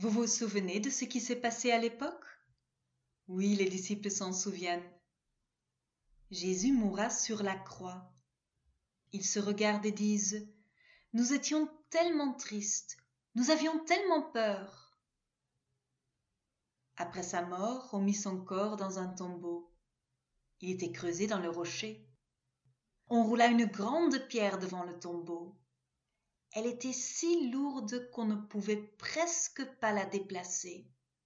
Vous vous souvenez de ce qui s'est passé à l'époque? Oui, les disciples s'en souviennent. Jésus mourra sur la croix. Ils se regardent et disent « Nous étions tellement tristes, nous avions tellement peur. » Après sa mort, on mit son corps dans un tombeau. Il était creusé dans le rocher. On roula une grande pierre devant le tombeau. Elle était si lourde qu'on ne pouvait presque pas la déplacer.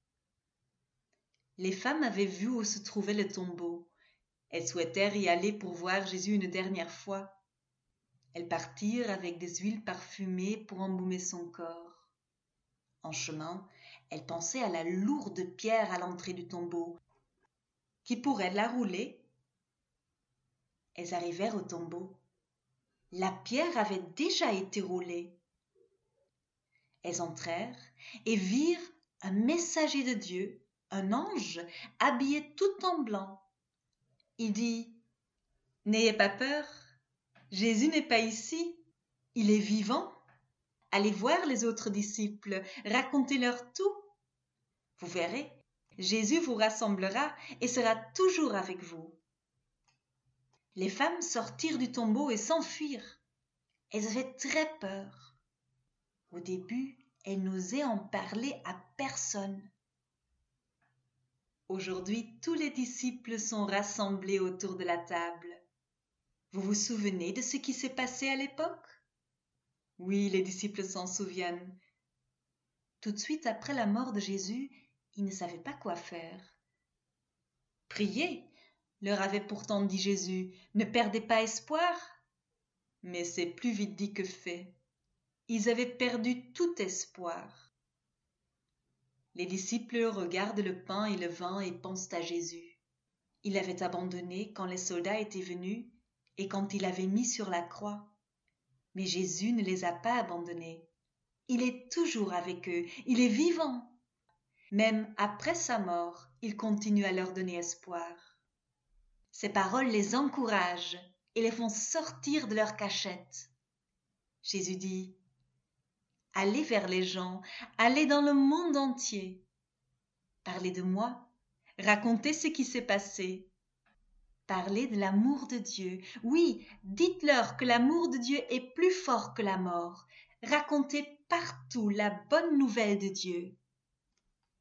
Les femmes avaient vu où se trouvait le tombeau. Elles souhaitèrent y aller pour voir Jésus une dernière fois. Elles partirent avec des huiles parfumées pour embaumer son corps. En chemin, elles pensaient à la lourde pierre à l'entrée du tombeau. Qui pourrait la rouler? Elles arrivèrent au tombeau. La pierre avait déjà été roulée. Elles entrèrent et virent un messager de Dieu, un ange, habillé tout en blanc. Il dit « N'ayez pas peur, Jésus n'est pas ici, il est vivant. Allez voir les autres disciples, racontez-leur tout. Vous verrez, Jésus vous rassemblera et sera toujours avec vous. » Les femmes sortirent du tombeau et s'enfuirent. Elles avaient très peur. Au début, elles n'osaient en parler à personne. Aujourd'hui, tous les disciples sont rassemblés autour de la table. Vous vous souvenez de ce qui s'est passé à l'époque? Oui, les disciples s'en souviennent. Tout de suite après la mort de Jésus, ils ne savaient pas quoi faire. Priez, leur avait pourtant dit Jésus, ne perdez pas espoir. Mais c'est plus vite dit que fait. Ils avaient perdu tout espoir. Les disciples regardent le pain et le vin et pensent à Jésus. Il avait abandonné quand les soldats étaient venus et quand il avait mis sur la croix. Mais Jésus ne les a pas abandonnés. Il est toujours avec eux, il est vivant. Même après sa mort, il continue à leur donner espoir. Ces paroles les encouragent et les font sortir de leur cachette. Jésus dit « Allez vers les gens, allez dans le monde entier. Parlez de moi, racontez ce qui s'est passé. Parlez de l'amour de Dieu. Oui, dites-leur que l'amour de Dieu est plus fort que la mort. Racontez partout la bonne nouvelle de Dieu.